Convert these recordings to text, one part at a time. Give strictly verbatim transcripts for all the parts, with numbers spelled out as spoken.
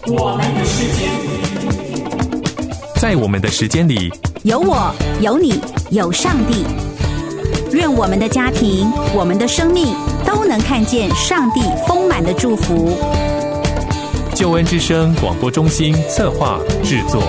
我们的时间， 在我们的时间里， 有我，有你，有上帝。愿我们的家庭，我们的生命都能看见上帝丰满的祝福。 救恩之声广播中心策划制作。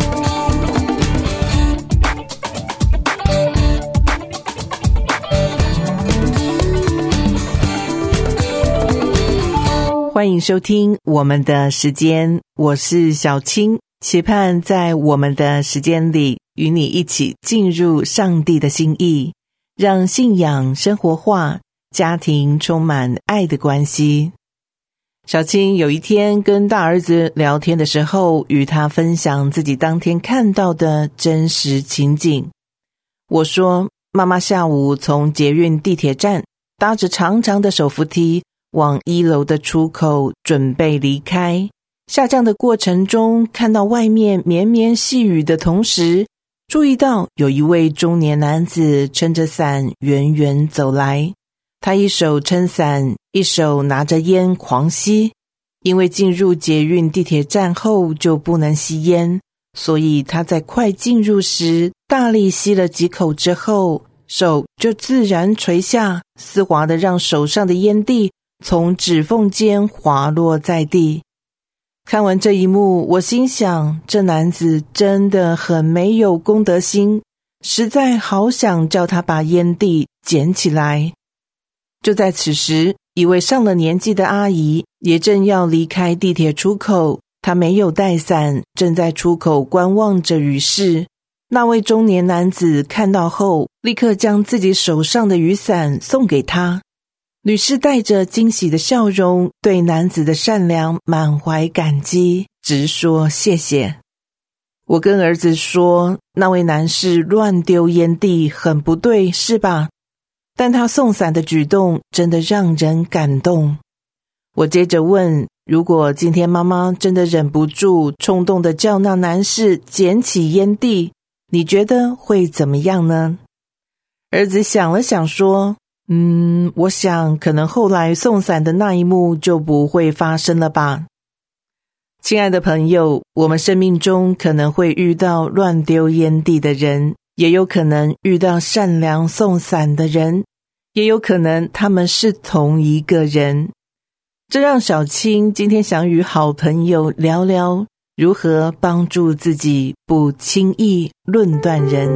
欢迎收听我们的时间，我是小青，期盼在我们的时间里与你一起进入上帝的心意，让信仰生活化，家庭充满爱的关系。小青有一天跟大儿子聊天的时候，与他分享自己当天看到的真实情景。我说，妈妈下午从捷运地铁站搭着长长的手扶梯往一楼的出口准备离开，下降的过程中，看到外面绵绵细雨的同时，注意到有一位中年男子撑着伞远远走来，他一手撑伞，一手拿着烟狂吸。因为进入捷运地铁站后就不能吸烟，所以他在快进入时大力吸了几口之后，手就自然垂下，丝滑地让手上的烟蒂从指缝间滑落在地。看完这一幕，我心想，这男子真的很没有公德心，实在好想叫他把烟蒂捡起来。就在此时，一位上了年纪的阿姨也正要离开地铁出口，她没有带伞，正在出口观望着雨势。那位中年男子看到后，立刻将自己手上的雨伞送给她。女士带着惊喜的笑容，对男子的善良满怀感激，直说谢谢。我跟儿子说，那位男士乱丢烟蒂很不对，是吧？但他送伞的举动真的让人感动。我接着问，如果今天妈妈真的忍不住冲动地叫那男士捡起烟蒂，你觉得会怎么样呢？儿子想了想说，嗯，我想可能后来送伞的那一幕就不会发生了吧。亲爱的朋友，我们生命中可能会遇到乱丢烟蒂的人，也有可能遇到善良送伞的人，也有可能他们是同一个人。这让小青今天想与好朋友聊聊如何帮助自己不轻易论断人。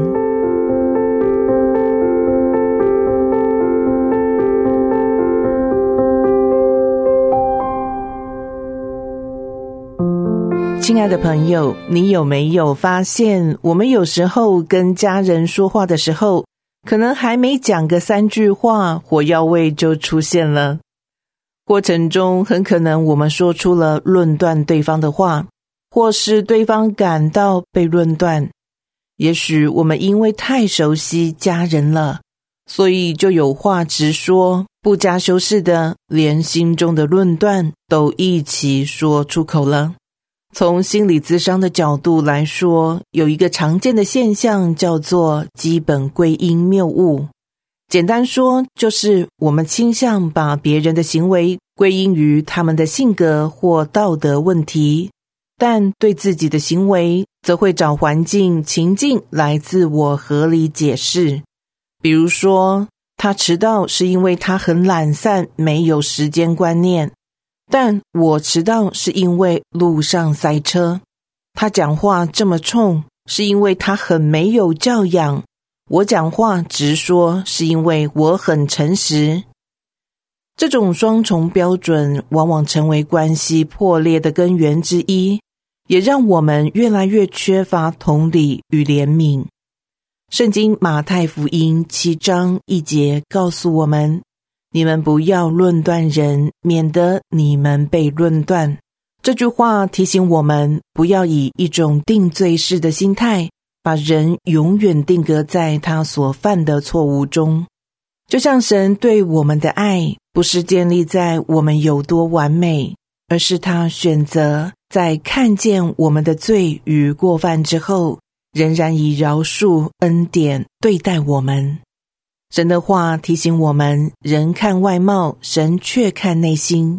亲爱的朋友，你有没有发现，我们有时候跟家人说话的时候，可能还没讲个三句话，火药味就出现了。过程中很可能我们说出了论断对方的话，或是对方感到被论断。也许我们因为太熟悉家人了，所以就有话直说，不加修饰的，连心中的论断都一起说出口了。从心理咨商的角度来说，有一个常见的现象叫做基本归因谬误。简单说，就是我们倾向把别人的行为归因于他们的性格或道德问题，但对自己的行为则会找环境情境来自我合理解释。比如说，他迟到是因为他很懒散，没有时间观念，但我迟到是因为路上塞车。他讲话这么冲，是因为他很没有教养。我讲话直说，是因为我很诚实。这种双重标准往往成为关系破裂的根源之一，也让我们越来越缺乏同理与怜悯。圣经马太福音七章一节告诉我们，你们不要论断人，免得你们被论断。这句话提醒我们，不要以一种定罪式的心态，把人永远定格在他所犯的错误中。就像神对我们的爱，不是建立在我们有多完美，而是他选择在看见我们的罪与过犯之后，仍然以饶恕恩典对待我们。神的话提醒我们，人看外貌，神却看内心。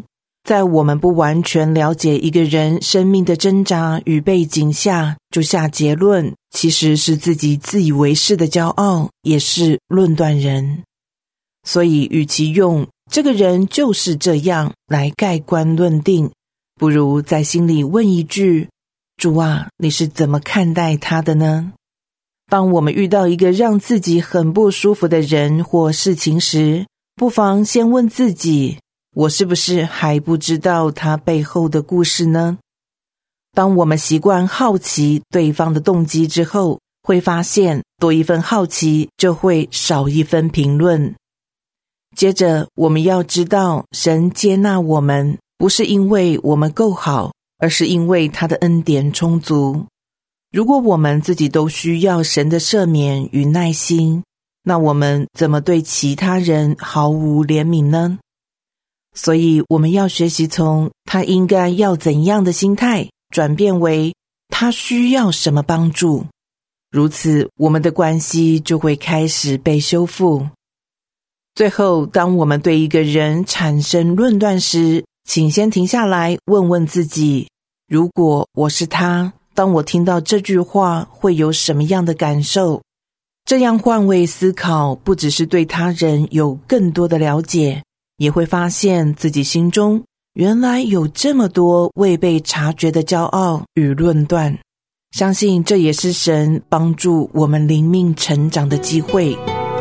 在我们不完全了解一个人生命的挣扎与背景下，就下结论，其实是自己自以为是的骄傲，也是论断人。所以与其用这个人就是这样来盖棺论定，不如在心里问一句，主啊，你是怎么看待他的呢？当我们遇到一个让自己很不舒服的人或事情时，不妨先问自己，我是不是还不知道他背后的故事呢？当我们习惯好奇对方的动机之后，会发现多一份好奇就会少一分评论。接着我们要知道，神接纳我们不是因为我们够好，而是因为他的恩典充足。如果我们自己都需要神的赦免与耐心，那我们怎么对其他人毫无怜悯呢？所以我们要学习从他应该要怎样的心态，转变为他需要什么帮助。如此，我们的关系就会开始被修复。最后，当我们对一个人产生论断时，请先停下来问问自己，如果我是他，当我听到这句话会有什么样的感受？这样换位思考，不只是对他人有更多的了解，也会发现自己心中原来有这么多未被察觉的骄傲与论断。相信这也是神帮助我们灵命成长的机会。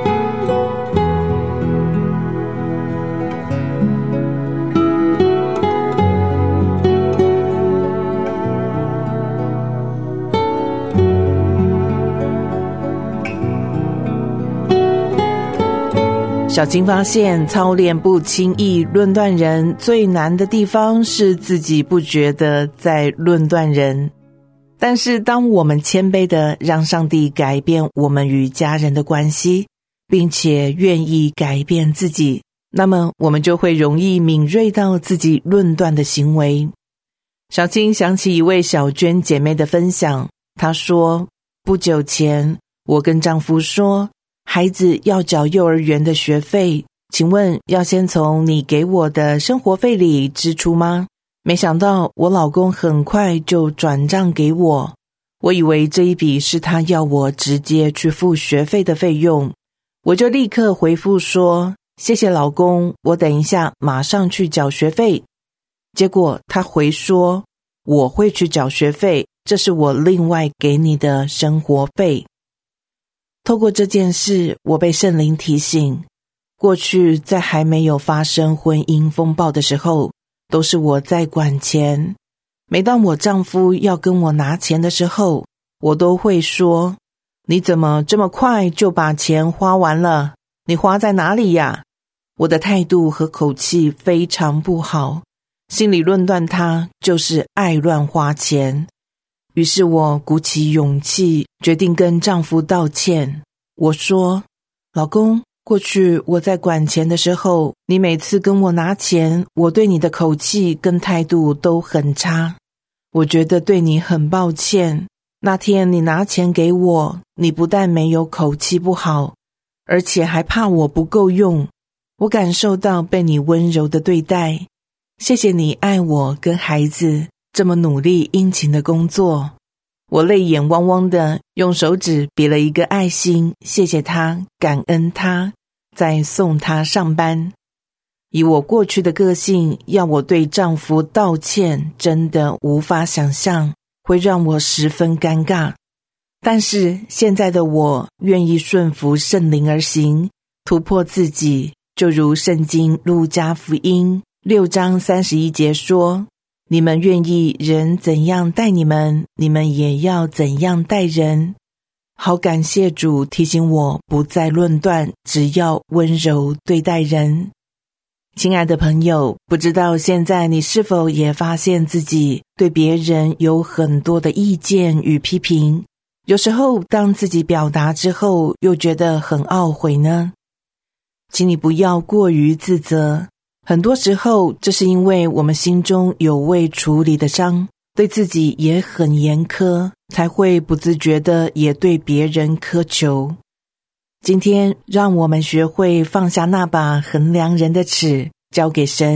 小青发现，操练不轻易论断人，最难的地方是自己不觉得在论断人。但是当我们谦卑地让上帝改变我们与家人的关系，并且愿意改变自己，那么我们就会容易敏锐到自己论断的行为。小青想起一位小娟姐妹的分享，她说，不久前我跟丈夫说，孩子要缴幼儿园的学费，请问要先从你给我的生活费里支出吗？没想到我老公很快就转账给我，我以为这一笔是他要我直接去付学费的费用，我就立刻回复说，谢谢老公，我等一下马上去缴学费。结果他回说，我会去缴学费，这是我另外给你的生活费。透过这件事，我被圣灵提醒，过去在还没有发生婚姻风暴的时候，都是我在管钱。每当我丈夫要跟我拿钱的时候，我都会说，你怎么这么快就把钱花完了？你花在哪里呀？我的态度和口气非常不好，心里论断他就是爱乱花钱。于是我鼓起勇气，决定跟丈夫道歉。我说，老公，过去我在管钱的时候，你每次跟我拿钱，我对你的口气跟态度都很差。我觉得对你很抱歉。那天你拿钱给我，你不但没有口气不好，而且还怕我不够用。我感受到被你温柔的对待。谢谢你爱我跟孩子，这么努力殷勤的工作。我泪眼汪汪的用手指比了一个爱心，谢谢他，感恩他，再送他上班。以我过去的个性，要我对丈夫道歉，真的无法想象，会让我十分尴尬。但是现在的我愿意顺服圣灵而行，突破自己，就如圣经路加福音六章三十一节说，你们愿意人怎样待你们，你们也要怎样待人。好感谢主提醒我不再论断，只要温柔对待人。亲爱的朋友，不知道现在你是否也发现自己对别人有很多的意见与批评，有时候当自己表达之后又觉得很懊悔呢？请你不要过于自责，很多时候这是因为我们心中有未处理的伤，对自己也很严苛，才会不自觉地也对别人苛求。今天让我们学会放下那把衡量人的尺，交给神，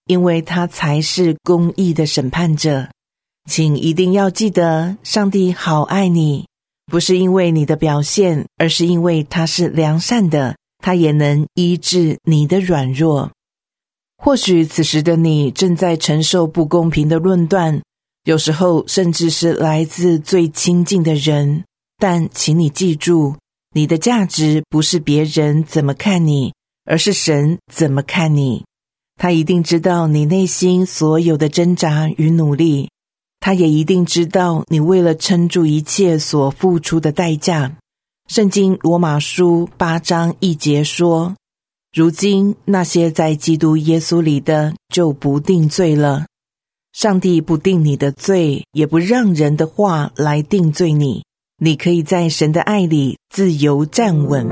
因为他才是公义的审判者。请一定要记得，上帝好爱你，不是因为你的表现，而是因为他是良善的，他也能医治你的软弱。或许此时的你正在承受不公平的论断，有时候甚至是来自最亲近的人，但请你记住，你的价值不是别人怎么看你，而是神怎么看你。他一定知道你内心所有的挣扎与努力，他也一定知道你为了撑住一切所付出的代价。圣经罗马书八章一节说，如今那些在基督耶稣里的就不定罪了。上帝不定你的罪，也不让人的话来定罪你，你可以在神的爱里自由站稳。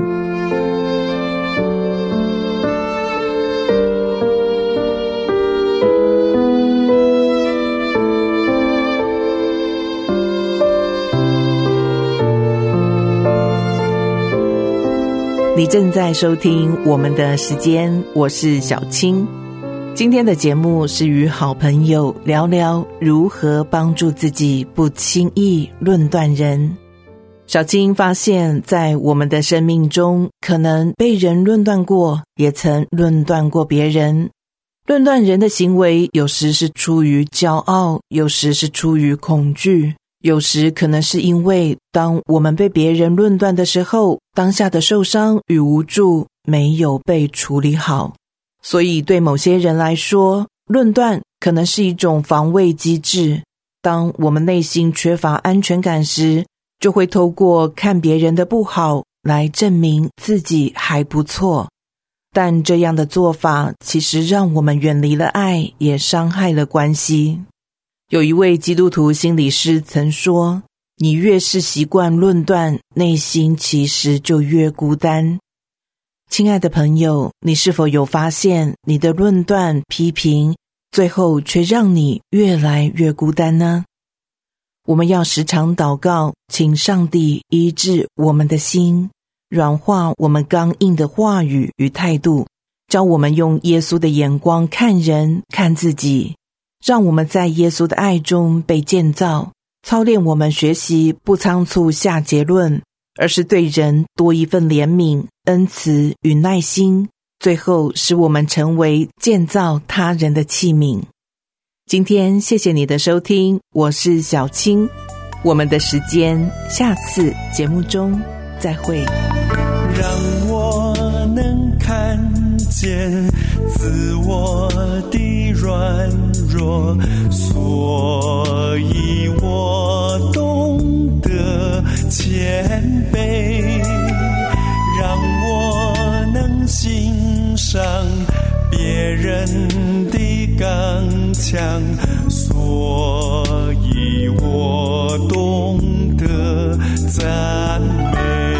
你正在收听我们的时间，我是小青。今天的节目是与好朋友聊聊如何帮助自己不轻易论断人。小青发现，在我们的生命中，可能被人论断过，也曾论断过别人。论断人的行为，有时是出于骄傲，有时是出于恐惧，有时可能是因为当我们被别人论断的时候，当下的受伤与无助没有被处理好。所以对某些人来说，论断可能是一种防卫机制。当我们内心缺乏安全感时，就会透过看别人的不好来证明自己还不错。但这样的做法其实让我们远离了爱，也伤害了关系。有一位基督徒心理师曾说，你越是习惯论断，内心其实就越孤单。亲爱的朋友，你是否有发现你的论断批评，最后却让你越来越孤单呢？我们要时常祷告，请上帝医治我们的心，软化我们刚硬的话语与态度，教我们用耶稣的眼光看人看自己，让我们在耶稣的爱中被建造，操练我们学习不仓促下结论，而是对人多一份怜悯、恩慈与耐心，最后使我们成为建造他人的器皿。今天谢谢你的收听，我是小青，我们的时间下次节目中再会。 让我能看见自我的软弱，所以我懂得谦卑，让我能欣赏别人的刚强，所以我懂得赞美。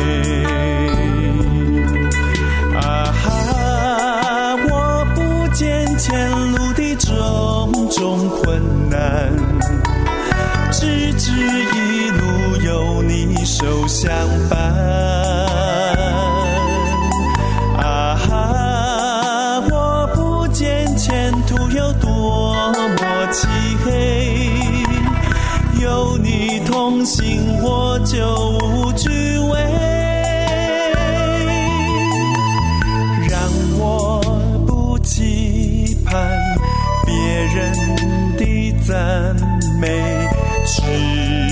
啊哈，我不见前路的种种困难，只知一路有你手相伴。啊哈，我不见前途有多么漆黑，有你同行我就无惧畏。让我不期盼别人的赞美，只